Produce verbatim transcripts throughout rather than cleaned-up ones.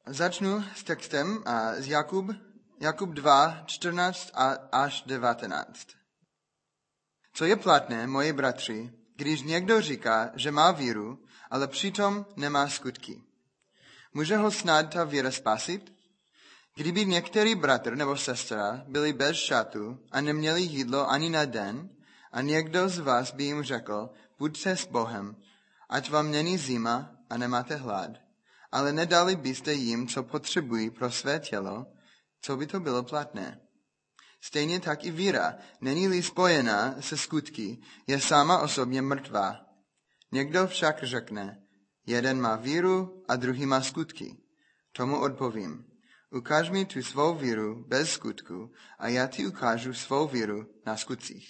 Začnu s textem z Jakub, Jakub dva, čtrnáct až devatenáct. Co je platné, moji bratři, když někdo říká, že má víru, ale přitom nemá skutky? Může ho snad ta víra spasit? Kdyby některý bratr nebo sestra byli bez šatu a neměli jídlo ani na den, a někdo z vás by jim řekl, buďte s Bohem, ať vám není zima a nemáte hlad, ale nedali byste jim, co potřebují pro své tělo, co by to bylo platné? Stejně tak i víra, není-li spojená se skutky, je sama osobně mrtvá. Někdo však řekne, jeden má víru a druhý má skutky. Tomu odpovím, ukáž mi tu svou víru bez skutku a já ti ukážu svou víru na skutcích.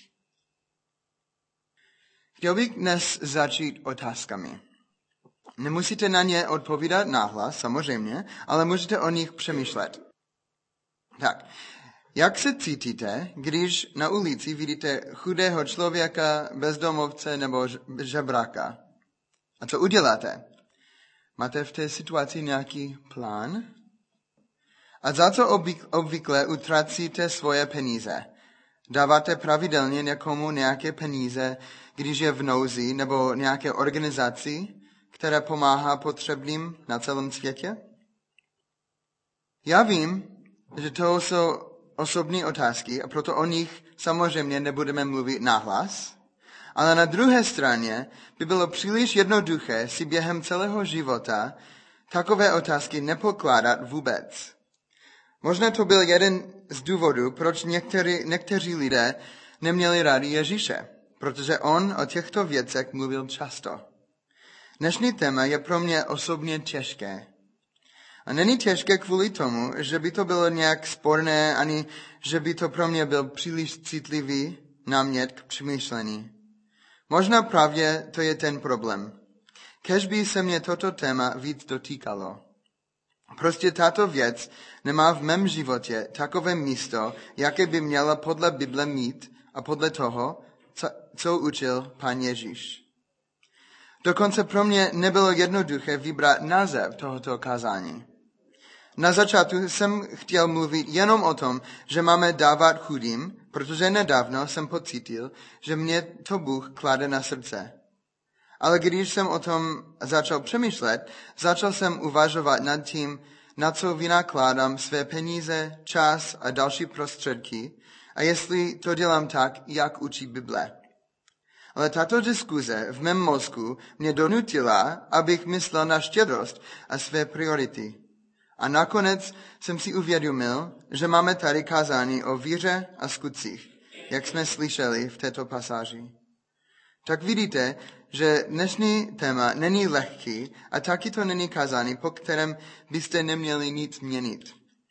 Chtěl bych dnes začít otázkami. Nemusíte na ně odpovídat nahlas, samozřejmě, ale můžete o nich přemýšlet. Tak, jak se cítíte, když na ulici vidíte chudého člověka, bezdomovce nebo žebráka? A co uděláte? Máte v té situaci nějaký plán? A za co obvykle utracíte svoje peníze? Dáváte pravidelně někomu nějaké peníze, když je v nouzi, nebo nějaké organizaci, která pomáhá potřebným na celém světě? Já vím, že to jsou osobní otázky a proto o nich samozřejmě nebudeme mluvit nahlas, ale na druhé straně by bylo příliš jednoduché si během celého života takové otázky nepokládat vůbec. Možná to byl jeden z důvodů, proč některý, někteří lidé neměli rádi Ježíše, protože on o těchto věcech mluvil často. Dnešní téma je pro mě osobně těžké. A není těžké kvůli tomu, že by to bylo nějak sporné, ani že by to pro mě byl příliš citlivý námět k přemýšlení. Možná právě to je ten problém. Kéž by se mě toto téma víc dotýkalo. Prostě tato věc nemá v mém životě takové místo, jaké by měla podle Bible mít a podle toho, co, co učil Pán Ježíš. Dokonce pro mě nebylo jednoduché vybrat název tohoto kázání. Na začátku jsem chtěl mluvit jenom o tom, že máme dávat chudým, protože nedávno jsem pocítil, že mě to Bůh klade na srdce. Ale když jsem o tom začal přemýšlet, začal jsem uvažovat nad tím, na co vynakládám své peníze, čas a další prostředky a jestli to dělám tak, jak učí Bible. Ale tato diskuze v mém mozku mě donutila, abych myslel na štědrost a své priority. A nakonec jsem si uvědomil, že máme tady kázání o víře a skutcích, jak jsme slyšeli v této pasáži. Tak vidíte, že dnešní téma není lehký a taky to není kázání, po kterém byste neměli nic měnit.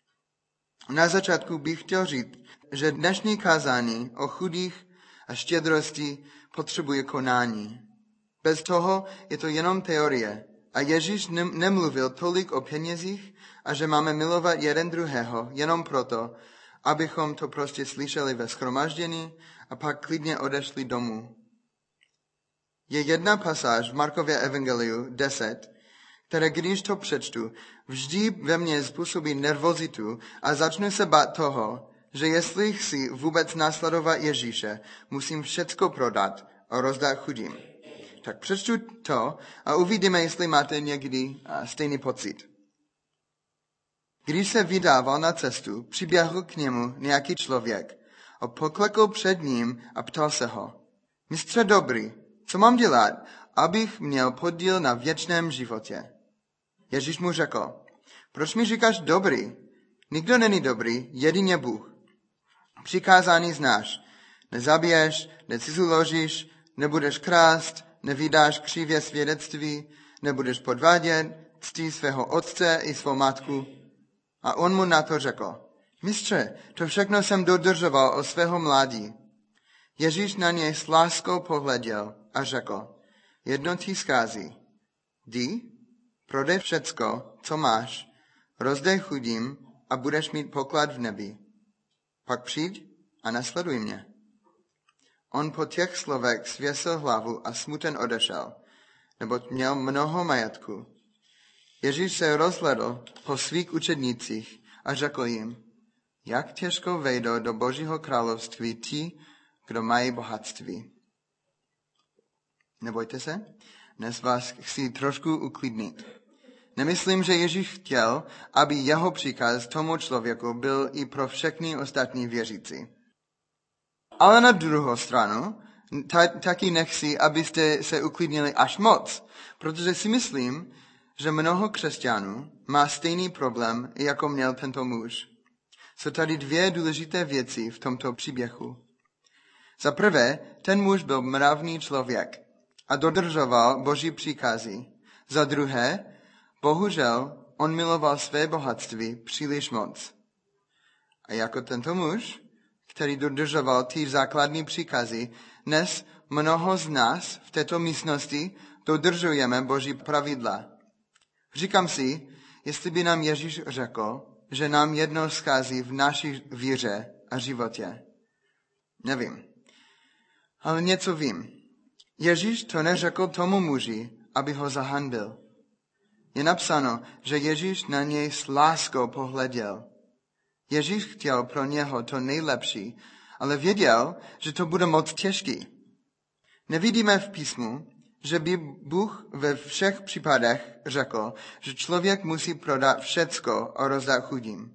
Na začátku bych chtěl říct, že dnešní kázání o chudých a štědrosti potřebuje konání. Bez toho je to jenom teorie a Ježíš nemluvil tolik o penězích a že máme milovat jeden druhého jenom proto, abychom to prostě slyšeli ve shromaždění a pak klidně odešli domů. Je jedna pasáž v Markově evangeliu deset, které když to přečtu, vždy ve mně způsobí nervozitu a začnu se bát toho, že jestli chci vůbec následovat Ježíše, musím všecko prodat a rozdat chudým. Tak přečtu to a uvidíme, jestli máte někdy stejný pocit. Když se vydával na cestu, přiběhl k němu nějaký člověk a poklekl před ním a ptal se ho, mistře dobrý, co mám dělat, abych měl podíl na věčném životě? Ježíš mu řekl, proč mi říkáš dobrý? Nikdo není dobrý, jedině Bůh. Přikázání znáš, nezabiješ, necizoložíš, nebudeš krást, nevydáš křivě svědectví, nebudeš podvádět, ctí svého otce i svou matku. A on mu na to řekl, mistře, to všechno jsem dodržoval od svého mládí. Ježíš na něj s láskou pohleděl a řekl, jedno ti schází, jdi, prodej všecko, co máš, rozdej chudým a budeš mít poklad v nebi. Pak přijď a nasleduj mě. On po těch slovech svěsil hlavu a smuten odešel, neboť měl mnoho majetku. Ježíš se rozhledl po svých učednících a řekl jim, jak těžko vejdou do Božího království ti, kdo mají bohatství. Nebojte se, dnes vás chci trošku uklidnit. Nemyslím, že Ježíš chtěl, aby jeho příkaz tomu člověku byl i pro všechny ostatní věřící. Ale na druhou stranu, ta, taky nechci, abyste se uklidnili až moc, protože si myslím, že mnoho křesťanů má stejný problém, jako měl tento muž. Jsou tady dvě důležité věci v tomto příběhu. Za prvé, ten muž byl mravný člověk a dodržoval Boží příkazy. Za druhé, bohužel, on miloval své bohatství příliš moc. A jako tento muž, který dodržoval ty základní příkazy, dnes mnoho z nás v této místnosti dodržujeme Boží pravidla. Říkám si, jestli by nám Ježíš řekl, že nám jedno schází v naší víře a životě. Nevím. Ale něco vím. Ježíš to neřekl tomu muži, aby ho zahanbil. Je napsáno, že Ježíš na něj s láskou pohleděl. Ježíš chtěl pro něho to nejlepší, ale věděl, že to bude moc těžký. Nevidíme v písmu, že by Bůh ve všech případech řekl, že člověk musí prodat všecko a rozdat chudým.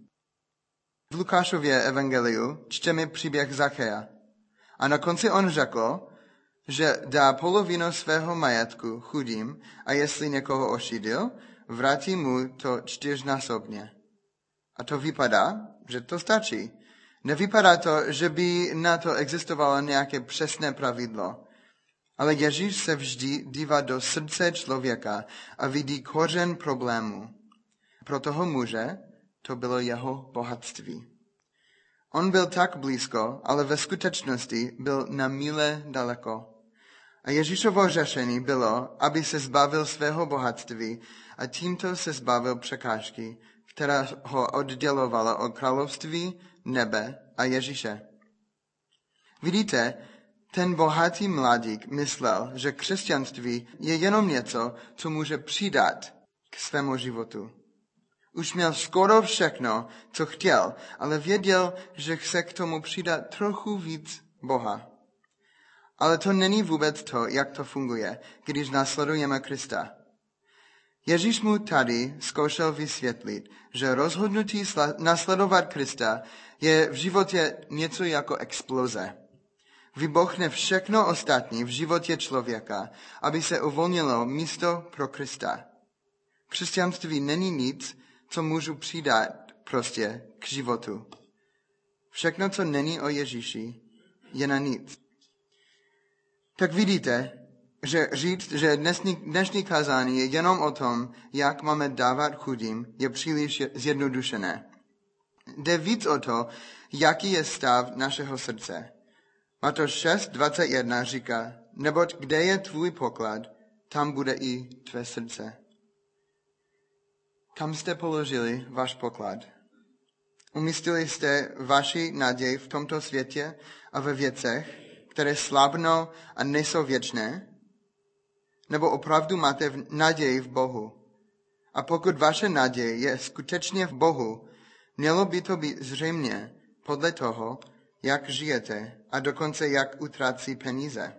V Lukášově evangeliu čteme příběh Zacheja. A na konci on řekl, že dá polovinu svého majetku chudým a jestli někoho ošidil, vrátí mu to čtyřnásobně. A to vypadá, že to stačí. Nevypadá to, že by na to existovalo nějaké přesné pravidlo. Ale Ježíš se vždy dívá do srdce člověka a vidí kořen problému. Pro toho muže to bylo jeho bohatství. On byl tak blízko, ale ve skutečnosti byl na míle daleko. A Ježíšovo řešení bylo, aby se zbavil svého bohatství a tímto se zbavil překážky, která ho oddělovala od království, nebe a Ježíše. Vidíte, ten bohatý mladík myslel, že křesťanství je jenom něco, co může přidat k svému životu. Už měl skoro všechno, co chtěl, ale věděl, že chce k tomu přidat trochu víc Boha. Ale to není vůbec to, jak to funguje, když následujeme Krista. Ježíš mu tady zkoušel vysvětlit, že rozhodnutí následovat Krista je v životě něco jako exploze. Vybuchne všechno ostatní v životě člověka, aby se uvolnilo místo pro Krista. Křesťanství není nic, co můžu přidat prostě k životu. Všechno, co není o Ježíši, je na nic. Tak vidíte, že říct, že dnešní, dnešní kázání je jenom o tom, jak máme dávat chudým, je příliš zjednodušené. Jde víc o to, jaký je stav našeho srdce. Matouš šest dvacet jedna říká, neboť kde je tvůj poklad, tam bude i tvé srdce. Kam jste položili váš poklad? Umístili jste vaši naději v tomto světě a ve věcech, které slábnou a nejsou věčné? Nebo opravdu máte naději v Bohu? A pokud vaše naděje je skutečně v Bohu, mělo by to být zřejmě podle toho, jak žijete a dokonce jak utrácí peníze.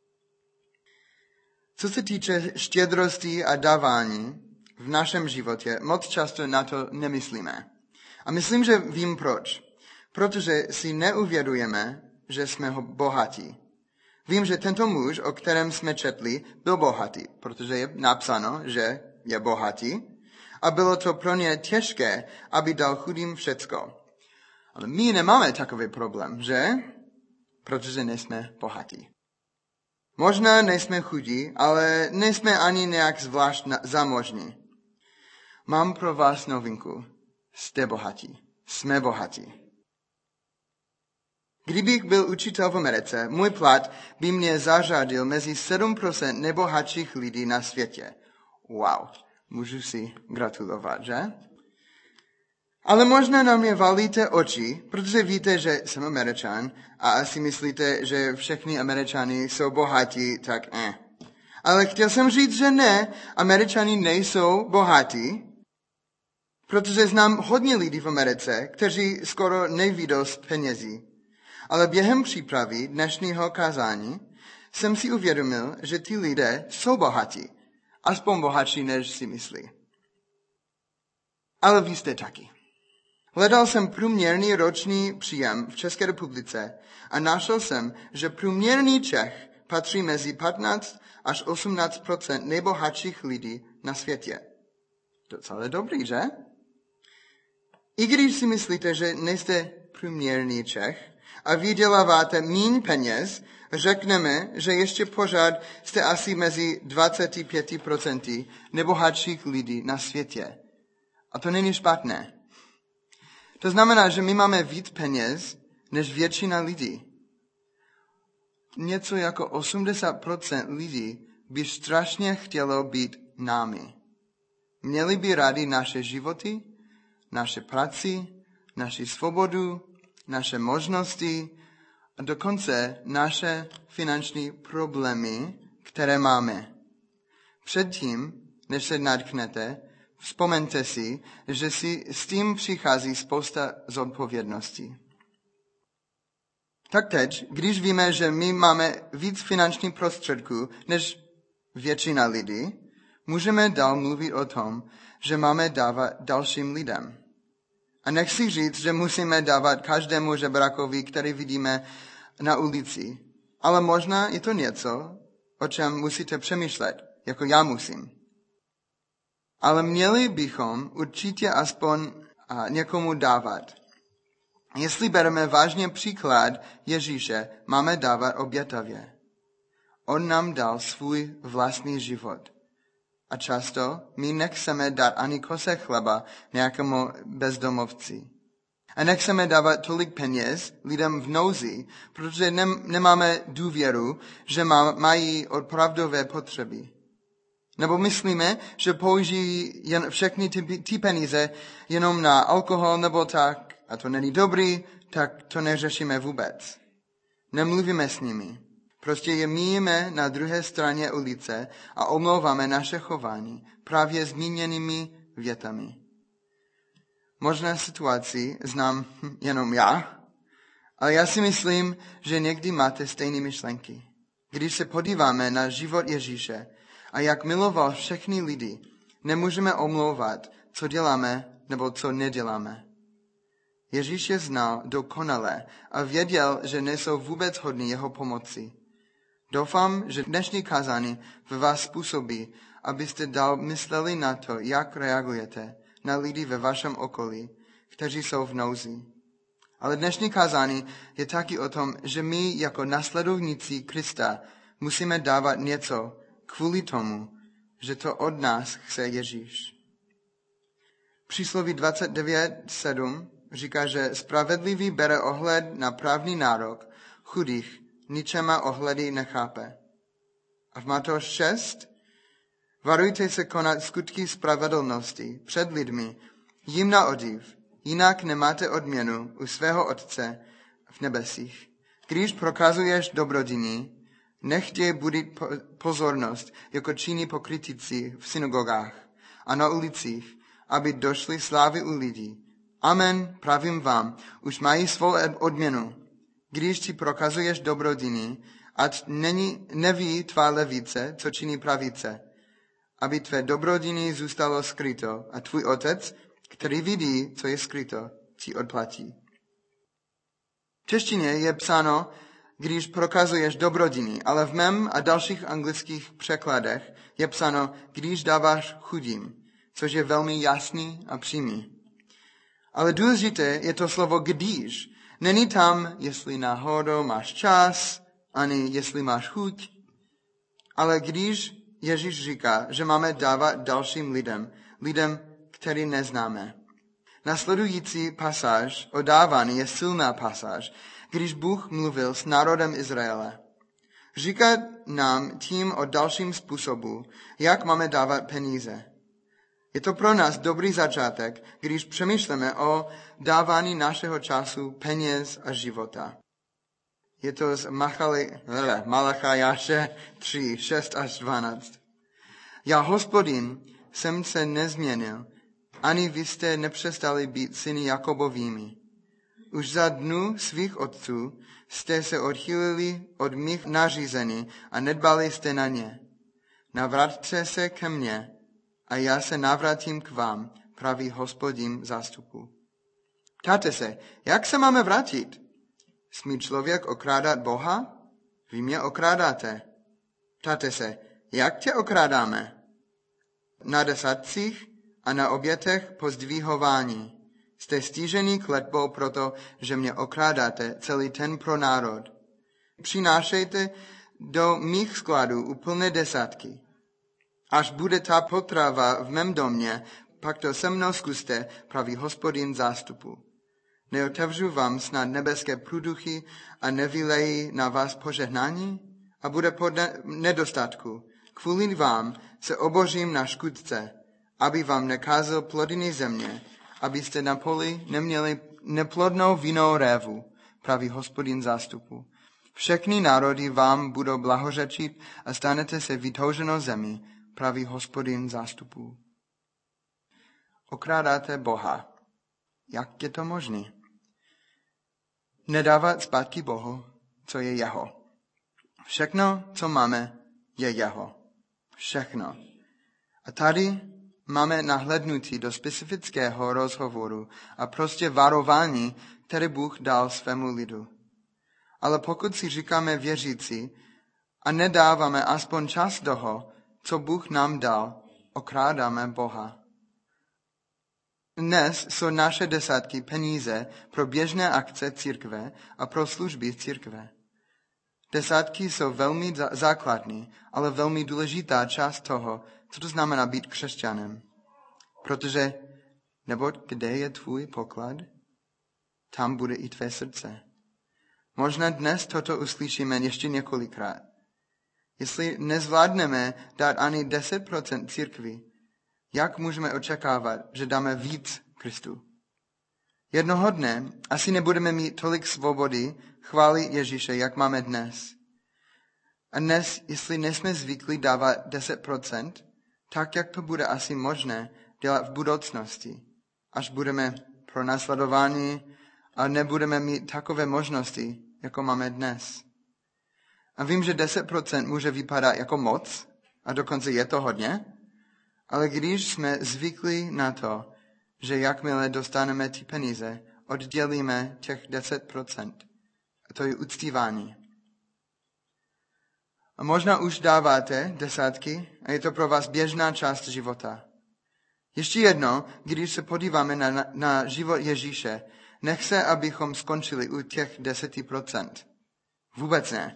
Co se týče štědrosti a dávání v našem životě, moc často na to nemyslíme. A myslím, že vím proč. Protože si neuvědujeme, že jsme bohatí. Vím, že tento muž, o kterém jsme četli, byl bohatý, protože je napsáno, že je bohatý. A bylo to pro ně těžké, aby dal chudým všecko. Ale my nemáme takový problém, že? Protože nejsme bohatí. Možná nejsme chudí, ale nejsme ani nějak zvlášť zamožní. Mám pro vás novinku. Jste bohatí. Jsme bohatí. Kdybych byl učitel v Americe, můj plat by mě zařadil mezi sedm procent nejbohatších lidí na světě. Wow, můžu si gratulovat, že? Ale možná na mě valíte oči, protože víte, že jsem Američan a asi myslíte, že všichni Američani jsou bohatí, tak eh. Ale chtěl jsem říct, že ne, Američani nejsou bohatí Protože znám hodně lidí v Americe, kteří skoro neví dost penězí. Ale během přípravy dnešního kázání jsem si uvědomil, že ty lidé jsou bohatí. Aspoň bohatší, než si myslí. Ale vy jste taky. Hledal jsem průměrný roční příjem v České republice a našel jsem, že průměrný Čech patří mezi patnáct až osmnáct procent nejbohatších lidí na světě. Docela dobrý, že? I když si myslíte, že nejste průměrný Čech a vyděláváte míň peněz, řekneme, že ještě pořád jste asi mezi dvacet pět procent nejbohatších lidí na světě. A to není špatné. To znamená, že my máme víc peněz než většina lidí. Něco jako osmdesát procent lidí by strašně chtělo být námi. Měli by rádi naše životy, naše práci, naši svobodu, naše možnosti a dokonce naše finanční problémy, které máme. Předtím, než se nadchnete, vzpomeňte si, že si s tím přichází spousta zodpovědností. Tak teď, když víme, že my máme víc finančních prostředků než většina lidí, můžeme dál mluvit o tom, že máme dávat dalším lidem. A nechci říct, že musíme dávat každému žebrákovi, který vidíme na ulici. Ale možná je to něco, o čem musíte přemýšlet, jako já musím. Ale měli bychom určitě aspoň někomu dávat. Jestli bereme vážně příklad Ježíše, máme dávat obětavě. On nám dal svůj vlastní život. A často my nechceme dát ani kose chleba nějakému bezdomovci. A nechceme dávat tolik peněz lidem v nouzi, protože nemáme důvěru, že mají opravdové potřeby. Nebo myslíme, že použijí jen všechny ty, ty peníze jenom na alkohol nebo tak, a to není dobrý, tak to neřešíme vůbec. Nemluvíme s nimi. Prostě je míjíme na druhé straně ulice a omlouváme naše chování právě zmíněnými větami. Možná situaci znám jenom já, ale já si myslím, že někdy máte stejné myšlenky. Když se podíváme na život Ježíše a jak miloval všechny lidi, nemůžeme omlouvat, co děláme nebo co neděláme. Ježíš je znal dokonale a věděl, že nejsou vůbec hodní jeho pomoci. Doufám, že dnešní kázání ve vás způsobí, abyste dál mysleli na to, jak reagujete na lidi ve vašem okolí, kteří jsou v nouzi. Ale dnešní kázání je taky o tom, že my jako následovníci Krista musíme dávat něco kvůli tomu, že to od nás chce Ježíš. Přísloví dvacet devět sedm říká, že spravedlivý bere ohled na právní nárok, chudých ničema ohledy nechápe. A v Matouš šest varujte se konat skutky spravedlnosti před lidmi, jim na odiv, jinak nemáte odměnu u svého Otce v nebesích. Když prokazuješ dobrodiní, nechtěj budit pozornost, jako činí pokrytíci v synagogách a na ulicích, aby došly slávy u lidí. Amen, pravím vám, už mají svou odměnu. Když ti prokazuješ dobrodiny, ať není, neví tvá levice, co činí pravice, aby tvé dobrodiny zůstalo skryto a tvůj Otec, který vidí, co je skryto, ti odplatí. V češtině je psáno, když prokazuješ dobrodiny, ale v mém a dalších anglických překladech je psáno, když dáváš chudým, což je velmi jasný a přímý. Ale důležité je to slovo když. Není tam, jestli náhodou máš čas, ani jestli máš chuť. Ale když Ježíš říká, že máme dávat dalším lidem, lidem, který neznáme. Nasledující pasáž o dávání je silná pasáž, když Bůh mluvil s národem Izraele. Říká nám tím o dalším způsobu, jak máme dávat peníze. Je to pro nás dobrý začátek, když přemýšlíme o dávání našeho času, peněz a života. Je to z Malachajáše tři, šest až dvanáct. Já, Hospodin, jsem se nezměnil. ani vy jste nepřestali být syny Jakobovými. Už za dnů svých otců jste se odchýlili od mých nařízení a nedbali jste na ně. Navraťte se ke mně a já se navrátím k vám, praví Hospodin zástupu. Ptáte se, jak se máme vrátit? Smí člověk okrádat Boha? Vy mě okrádáte. Ptáte se, jak tě okrádáme? Na desátcích a na obětech pozdvihování. Jste stížený kletbou proto, že mě okrádáte celý ten pro národ. Přinášejte do mých skladů úplné desátky. Až bude ta potrava v mém domě, pak to se mnou zkuste, praví Hospodin zástupu. Neotevřu vám snad nebeské průduchy a nevylejí na vás požehnání? A bude po nedostatku. Kvůli vám se obořím na škůdce, aby vám nekázal plodiny země, abyste na poli neměli neplodnou vinnou révu, praví Hospodin zástupu. Všechny národy vám budou blahořečit a stanete se vytouženou zemi, praví Hospodin zástupu. Okrádáte Boha. Jak je to možné? Nedávat zpátky Bohu, co je jeho. Všechno, co máme, je jeho. Všechno. A tady máme nahlédnutí do specifického rozhovoru a prostě varování, které Bůh dal svému lidu. Ale pokud si říkáme věřící a nedáváme aspoň část toho, co Bůh nám dal, okrádáme Boha. Dnes jsou naše desátky peníze pro běžné akce církve a pro služby církve. Desátky jsou velmi základní, ale velmi důležitá část toho, co to znamená být křesťanem. Protože, nebo kde je tvůj poklad, tam bude i tvé srdce. Možná dnes toto uslyšíme ještě několikrát. Jestli nezvládneme dát ani deset procent církvi, jak můžeme očekávat, že dáme víc Kristu? Jednoho dne asi nebudeme mít tolik svobody chválit Ježíše, jak máme dnes. A dnes, jestli nejsme zvyklí dávat deset procent, tak jak to bude asi možné dělat v budoucnosti, až budeme pronásledováni a nebudeme mít takové možnosti, jako máme dnes. A vím, že deset procent může vypadat jako moc, a dokonce je to hodně, ale když jsme zvyklí na to, že jakmile dostaneme ty peníze, oddělíme těch deset procent. A to je uctívání. A možná už dáváte desátky a je to pro vás běžná část života. Ještě jedno, když se podíváme na, na, na život Ježíše, nechce, abychom skončili u těch deseti procent. Vůbec ne.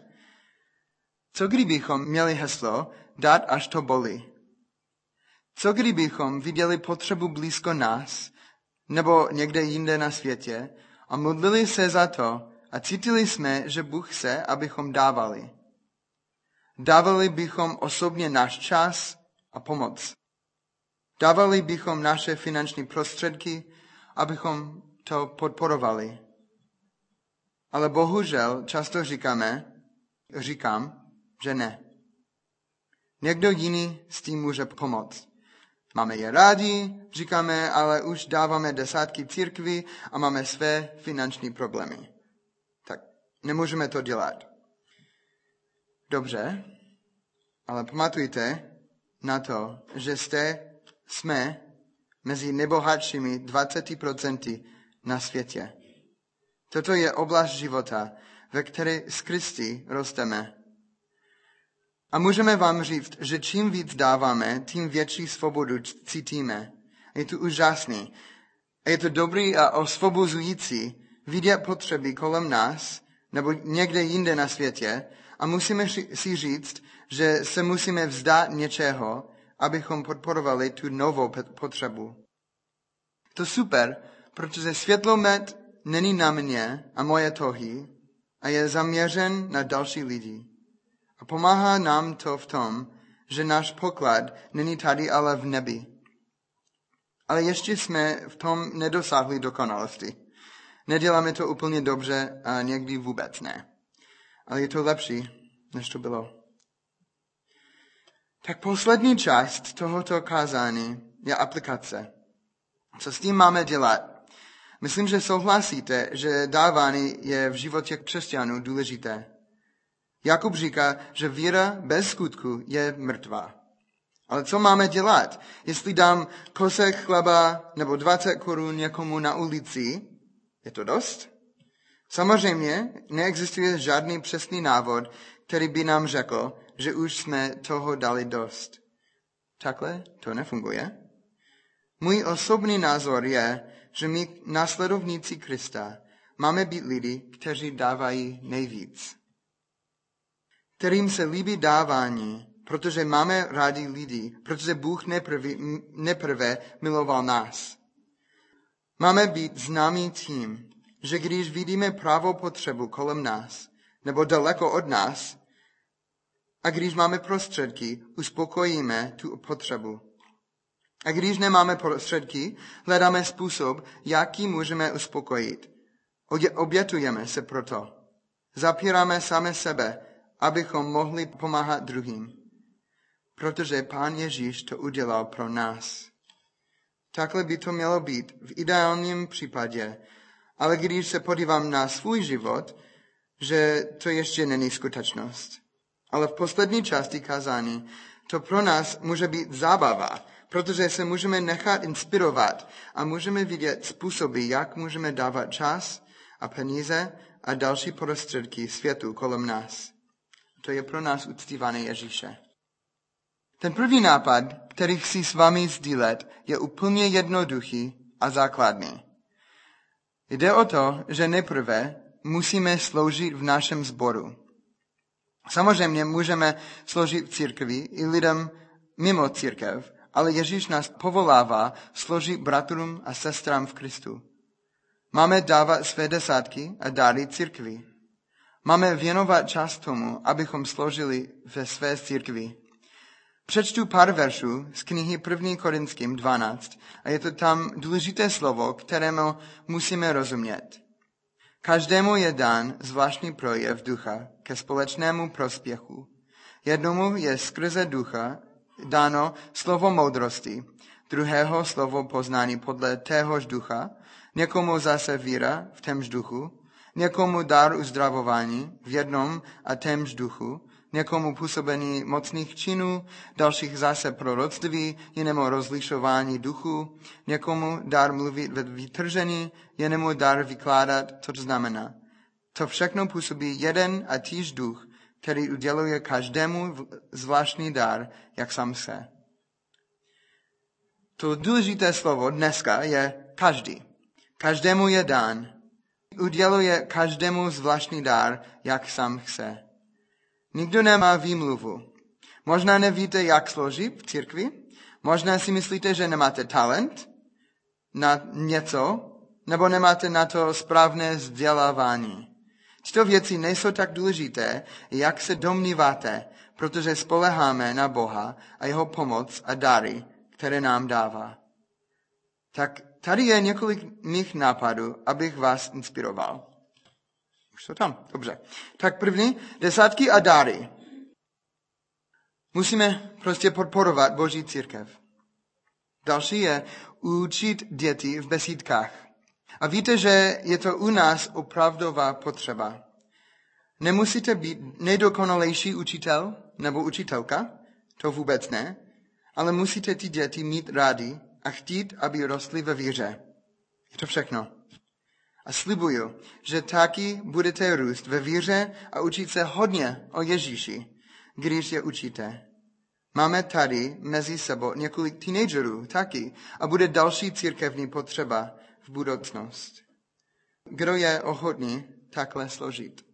Co kdybychom měli heslo dát, až to bolí? Co kdybychom viděli potřebu blízko nás, nebo někde jinde na světě, a modlili se za to a cítili jsme, že Bůh chce, abychom dávali. Dávali bychom osobně náš čas a pomoc. Dávali bychom naše finanční prostředky, abychom to podporovali. Ale bohužel často říkáme, říkám, že ne. Někdo jiný s tím může pomoct. Máme je rádi, říkáme, ale už dáváme desátky církvi a máme své finanční problémy. Tak nemůžeme to dělat. Dobře, ale pamatujte na to, že jste, jsme mezi nejbohatšími dvaceti procenty na světě. Toto je oblast života, ve které s Kristy rosteme. A můžeme vám říct, že čím víc dáváme, tím větší svobodu cítíme. Je to úžasný. A je to dobrý a osvobozující vidět potřeby kolem nás, nebo někde jinde na světě, a musíme si říct, že se musíme vzdát něčeho, abychom podporovali tu novou potřebu. To super, protože světlomet není na mě a moje tohy a je zaměřen na další lidi. A pomáhá nám to v tom, že náš poklad není tady, ale v nebi. Ale ještě jsme v tom nedosáhli dokonalosti. Neděláme to úplně dobře a někdy vůbec ne. Ale je to lepší, než to bylo. Tak poslední část tohoto kázání je aplikace. Co s tím máme dělat? Myslím, že souhlasíte, že dávání je v životě křesťanů důležité. Jakub říká, že víra bez skutku je mrtvá. Ale co máme dělat? Jestli dám kosek chleba nebo dvacet korun někomu na ulici, je to dost? Samozřejmě neexistuje žádný přesný návod, který by nám řekl, že už jsme toho dali dost. Takhle to nefunguje. Můj osobní názor je, že my, následovníci Krista, máme být lidi, kteří dávají nejvíc. Kterým se líbí dávání, protože máme rádi lidi, protože Bůh neprve, neprve miloval nás. Máme být známí tím, že když vidíme pravou potřebu kolem nás, nebo daleko od nás, a když máme prostředky, uspokojíme tu potřebu. A když nemáme prostředky, hledáme způsob, jaký můžeme uspokojit. Obětujeme se proto. Zapíráme sami sebe, abychom mohli pomáhat druhým. Protože Pán Ježíš to udělal pro nás. Takhle by to mělo být v ideálním případě, ale když se podívám na svůj život, že to ještě není skutečnost. Ale v poslední části kázání to pro nás může být zábava, protože se můžeme nechat inspirovat a můžeme vidět způsoby, jak můžeme dávat čas a peníze a další prostředky světu kolem nás. To je pro nás uctívané Ježíše. Ten první nápad, který chci s vámi sdílet, je úplně jednoduchý a základný. Jde o to, že nejprve musíme sloužit v našem sboru. Samozřejmě můžeme sloužit v církvi i lidem mimo církev, ale Ježíš nás povolává sloužit bratrům a sestrám v Kristu. Máme dávat své desátky a dary církvi. Máme věnovat čas tomu, abychom sloužili ve své církvi. Přečtu pár veršů z knihy první Korinským dvanáct a je to tam důležité slovo, kterému musíme rozumět. Každému je dán zvláštní projev ducha ke společnému prospěchu. Jednomu je skrze ducha dáno slovo moudrosti, druhého slovo poznání podle téhož ducha, někomu zase víra v témž duchu, někomu dar uzdravování v jednom a témž duchu, někomu působení mocných činů, dalších zase proroctví, jinému rozlišování duchu, někomu dar mluvit ve vytržení, jinému dar vykládat, co to znamená. To všechno působí jeden a týž duch, který uděluje každému zvláštní dar, jak sám se. To důležité slovo dneska je každý. Každému je dán. Uděluje každému zvláštní dar, jak sám chce. Nikdo nemá výmluvu. Možná nevíte, jak sloužit v církvi, možná si myslíte, že nemáte talent na něco, nebo nemáte na to správné vzdělávání. Tyto věci nejsou tak důležité, jak se domníváte, protože spoléháme na Boha a jeho pomoc a dary, které nám dává. Tak tady je několik mých nápadů, abych vás inspiroval. Už to tam, dobře. Tak první, desátky a dary. Musíme prostě podporovat Boží církev. Další je učit děti v besídkách. A víte, že je to u nás opravdová potřeba. Nemusíte být nejdokonalejší učitel nebo učitelka, to vůbec ne, ale musíte ty děti mít rádi a chtít, aby rostly ve víře. Je to všechno. A slibuju, že taky budete růst ve víře a učit se hodně o Ježíši, když je učíte. Máme tady mezi sebou několik teenagerů taky a bude další církevní potřeba v budoucnost. Kdo je ochotný takhle složit?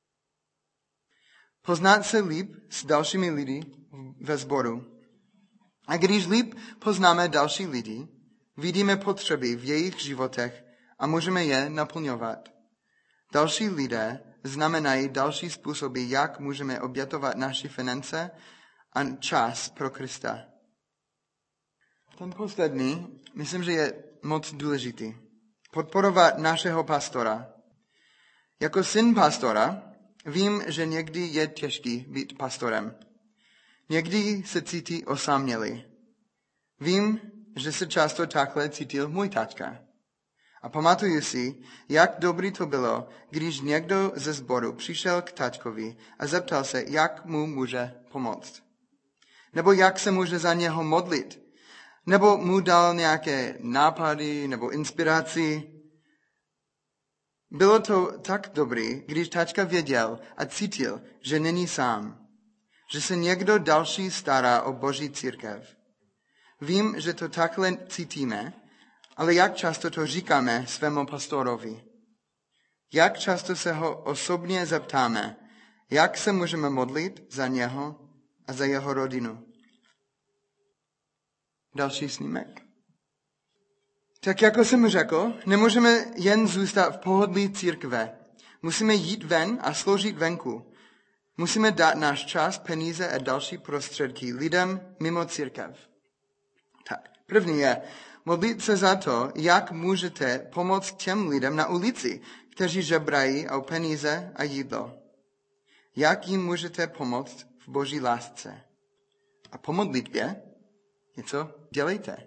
Poznat se líp s dalšími lidi ve sboru. A když líp poznáme další lidi, vidíme potřeby v jejich životech a můžeme je naplňovat. Další lidé znamenají další způsoby, jak můžeme obětovat naše finance a čas pro Krista. Ten poslední, myslím, že je moc důležitý. Podporovat našeho pastora. Jako syn pastora vím, že někdy je těžký být pastorem. Někdy se cítí osamělý. Vím, že se často takhle cítil můj taťka. A pamatuju si, jak dobrý to bylo, když někdo ze sboru přišel k taťkovi a zeptal se, jak mu může pomoct. Nebo jak se může za něho modlit. Nebo mu dal nějaké nápady nebo inspiraci. Bylo to tak dobrý, když taťka věděl a cítil, že není sám. Že se někdo další stará o Boží církev. Vím, že to takhle cítíme, ale jak často to říkáme svému pastorovi? Jak často se ho osobně zeptáme, jak se můžeme modlit za něho a za jeho rodinu? Další snímek. Tak jako jsem řekl, nemůžeme jen zůstat v pohodlí církve. Musíme jít ven a sloužit venku. Musíme dát náš čas, peníze a další prostředky lidem mimo církev. Tak, první je modlit se za to, jak můžete pomoct těm lidem na ulici, kteří žebrají o peníze a jídlo. Jak jim můžete pomoct v Boží lásce. A po modlitbě něco dělejte.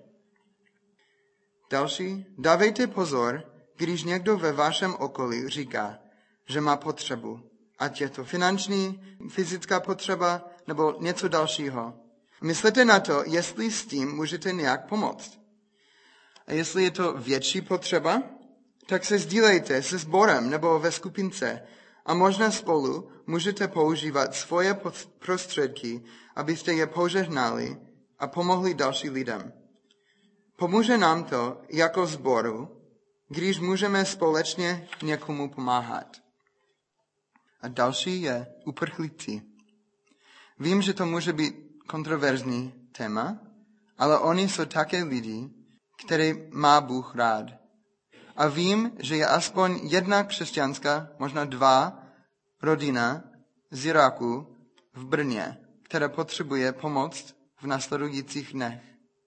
Další, dávejte pozor, když někdo ve vašem okolí říká, že má potřebu. Ať je to finanční, fyzická potřeba nebo něco dalšího. Myslete na to, jestli s tím můžete nějak pomoct. A jestli je to větší potřeba, tak se sdílejte se sborem nebo ve skupince a možná spolu můžete používat svoje prostředky, abyste je požehnali a pomohli dalším lidem. Pomůže nám to jako sboru, když můžeme společně někomu pomáhat. A další je uprchlíci. Vím, že to může být kontroverzní téma, ale oni jsou také lidi, které má Bůh rád. A vím, že je aspoň jedna křesťanská, možná dva, rodina z Iráku v Brně, která potřebuje pomoc v následujících dnech.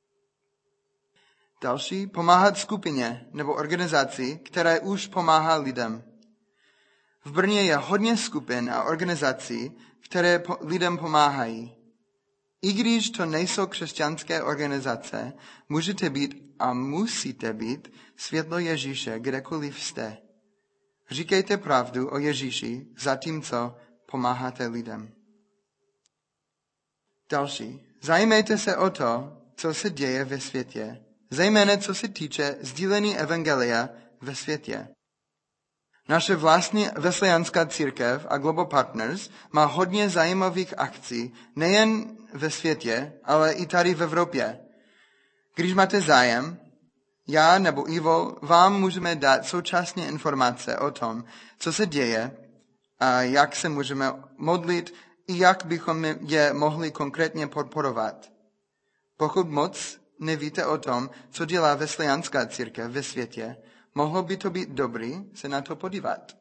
Další, pomáhat skupině nebo organizaci, která už pomáhá lidem. V Brně je hodně skupin a organizací, které po- lidem pomáhají. I když to nejsou křesťanské organizace, můžete být a musíte být světlo Ježíše, kdekoliv jste. Říkejte pravdu o Ježíši, zatímco pomáháte lidem. Další. Zajímejte se o to, co se děje ve světě, zejména co se týče sdílení evangelia ve světě. Naše vlastní Wesleyanská církev a Global Partners má hodně zajímavých akcí, nejen ve světě, ale i tady v Evropě. Když máte zájem, já nebo Ivo vám můžeme dát současně informace o tom, co se děje a jak se můžeme modlit i jak bychom je mohli konkrétně podporovat. Pokud moc nevíte o tom, co dělá Wesleyanská církev ve světě, mohlo by to být dobrý se na to podívat.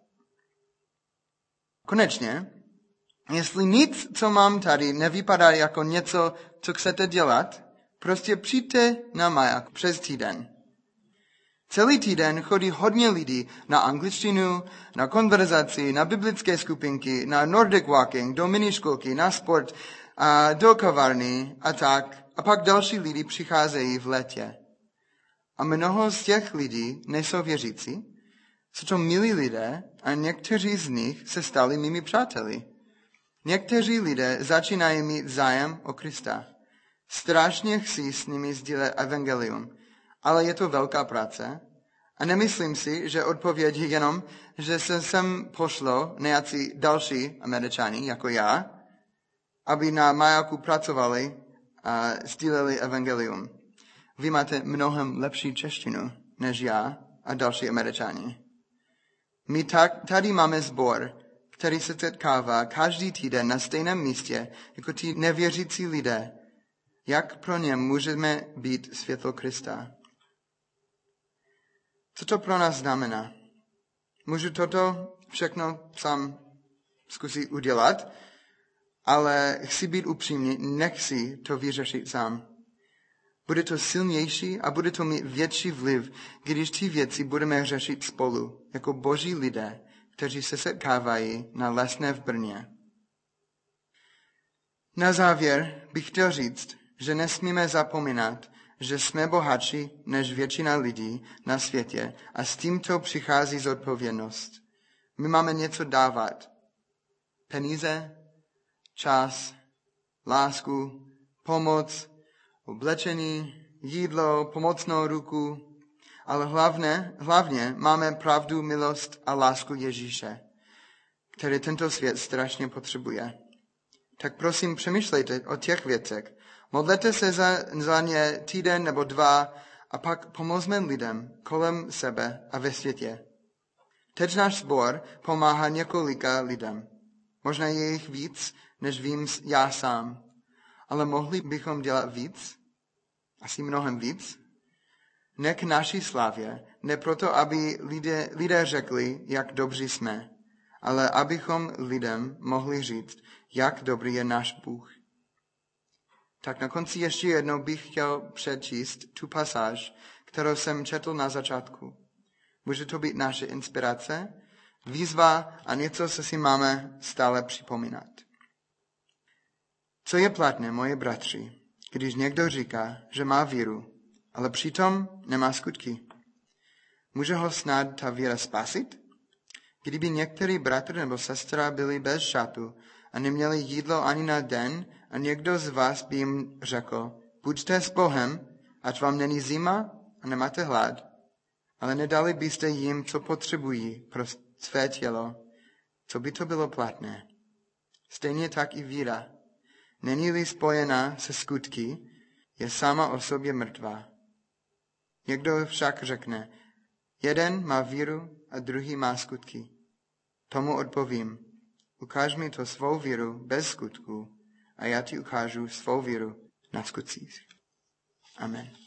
Konečně, jestli nic, co mám tady, nevypadá jako něco, co chcete dělat, prostě přijďte na maják přes týden. Celý týden chodí hodně lidí na angličtinu, na konverzaci, na biblické skupinky, na Nordic walking, do miniškolky, na sport, a do kavárny a tak. A pak další lidi přicházejí v létě. A mnoho z těch lidí nejsou věřící, jsou to milí lidé a někteří z nich se stali mými přáteli. Někteří lidé začínají mít zájem o Krista. Strašně chci s nimi sdílet evangelium, ale je to velká práce a nemyslím si, že odpověď je jenom, že se sem pošlo nějací další Američani jako já, aby na majáku pracovali a sdíleli evangelium. Vy máte mnohem lepší češtinu než já a další Američani. My tak, tady máme sbor, který se setkává každý týden na stejném místě jako ti nevěřící lidé. Jak pro ně můžeme být světlo Krista? Co to pro nás znamená? Můžu toto všechno sám zkusit udělat, ale chci být upřímný, nechci to vyřešit sám. Bude to silnější a bude to mít větší vliv, když ty věci budeme řešit spolu, jako boží lidé, kteří se setkávají na Lesné v Brně. Na závěr bych chtěl říct, že nesmíme zapomínat, že jsme bohatší než většina lidí na světě a s tímto přichází zodpovědnost. My máme něco dávat. Peníze, čas, lásku, pomoc, oblečení, jídlo, pomocnou ruku, ale hlavně, hlavně máme pravdu, milost a lásku Ježíše, který tento svět strašně potřebuje. Tak prosím, přemýšlejte o těch věcech. Modlete se za, za ně týden nebo dva a pak pomozme lidem kolem sebe a ve světě. Teď náš sbor pomáhá několika lidem. Možná je jich víc, než vím já sám. Ale mohli bychom dělat víc? Asi mnohem víc? Ne k naší slávě, ne proto, aby lidé, lidé řekli, jak dobří jsme, ale abychom lidem mohli říct, jak dobrý je náš Bůh. Tak na konci ještě jednou bych chtěl přečíst tu pasáž, kterou jsem četl na začátku. Může to být naše inspirace, výzva a něco, co si máme stále připomínat. Co je platné, moje bratři, když někdo říká, že má víru, ale přitom nemá skutky? Může ho snad ta víra spasit? Kdyby některý bratr nebo sestra byli bez šatu a neměli jídlo ani na den a někdo z vás by jim řekl, buďte s Bohem, ať vám není zima a nemáte hlad, ale nedali byste jim, co potřebují pro své tělo, co by to bylo platné. Stejně tak i víra. Není-li spojená se skutky, je sama o sobě mrtvá. Někdo však řekne, jeden má víru a druhý má skutky. Tomu odpovím, ukáž mi to svou víru bez skutků a já ti ukážu svou víru na skutcích. Amen.